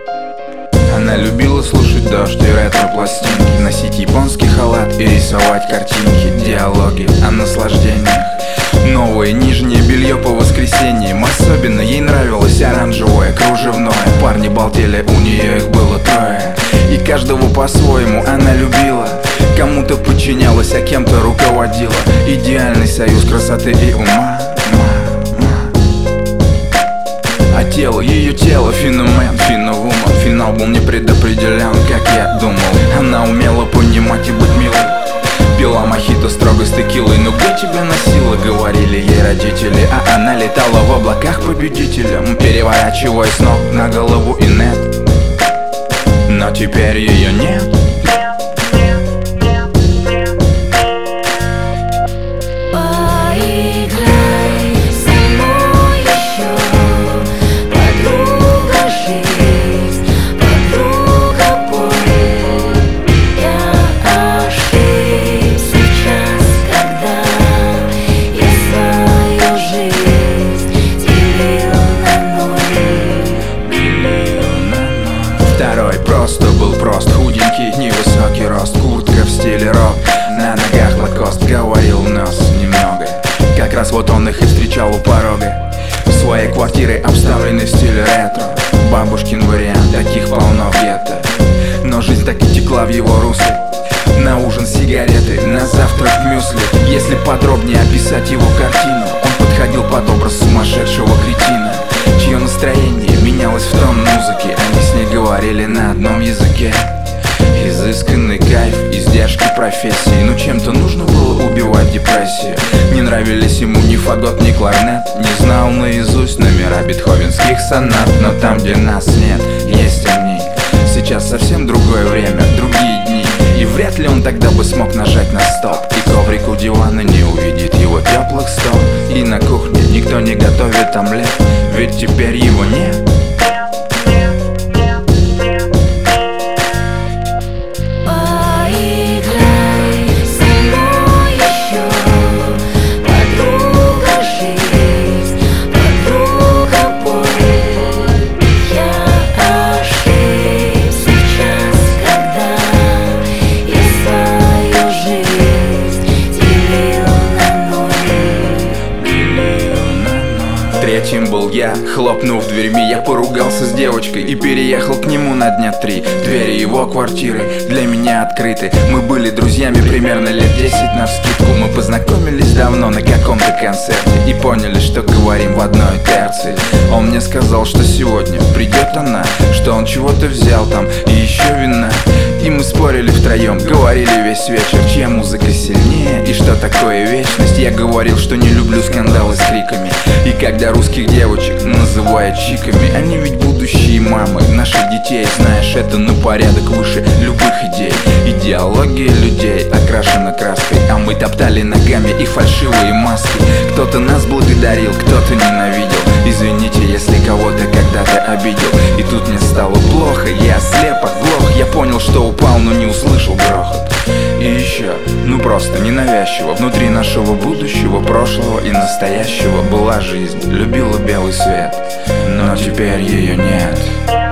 Она любила слушать дождь и ретро-пластинки, носить японский халат и рисовать картинки. Диалоги о наслаждениях, новое нижнее белье по воскресеньям. Особенно ей нравилось оранжевое, кружевное. Парни балдели, у нее их было трое, и каждого по-своему она любила. Кому-то подчинялась, а кем-то руководила. Идеальный союз красоты и ума. А тело, ее тело, феномен, феновума. Финал был не предопределен, как я думал. Она умела понимать и быть милой. Пила мохито строго с текилой. Ну где тебя носила, говорили ей родители. А она летала в облаках победителем, переворачивая с ног на голову и нет. Но теперь ее нет. Второй просто был прост, худенький, невысокий рост, куртка в стиле рок, на ногах лакост, говорил нос немного. Как раз вот он их и встречал у порога своей квартиры, обставленной в стиле ретро. Бабушкин вариант, таких полно в гетто. Но жизнь так и текла в его русле. На ужин сигареты, на завтрак мюсли. Если подробнее описать его картину, он подходил под образ сумасшедшего кретина, чье настроение менялось в тон музыки. Они с ней говорили на одном языке. Изысканный кайф, издержки профессии. Ну чем-то нужно было убивать депрессию. Не нравились ему ни фагот, ни кларнет. Не знал наизусть номера бетховенских сонат. Но там, где нас нет, есть они. Сейчас совсем другое время, другие дни. И вряд ли он тогда бы смог нажать на стоп. И коврик у дивана не увидит его теплых стоп. И на кухне никто не готовит омлет, ведь теперь его нет. Третьим был я, хлопнув дверьми, я поругался с девочкой и переехал к нему на дня 3. Двери его квартиры для меня открыты. Мы были друзьями примерно лет 10 навскидку. Мы познакомились давно на каком-то концерте и поняли, что говорим в одной терции. Он мне сказал, что сегодня придет она, что он чего-то взял там и еще вина. И мы спорили втроем, говорили весь вечер, чья музыка сильнее и что такое вечность. Я говорил, что не люблю скандалы с криками. И когда русских девочек называют чиками, они ведь будущие мамы наших детей. Знаешь, это на порядок выше любых идей. Идеология людей окрашена краской, а мы топтали ногами их фальшивые маски. Кто-то нас благодарил, кто-то ненавидел. Извините, если кого-то когда-то обидел. И тут мне стало плохо, я слеп, оглох. Я понял, что упал, но не услышал грохот. И еще, ну просто ненавязчиво, внутри нашего будущего, прошлого и настоящего была жизнь. Любила белый свет, но теперь ее нет.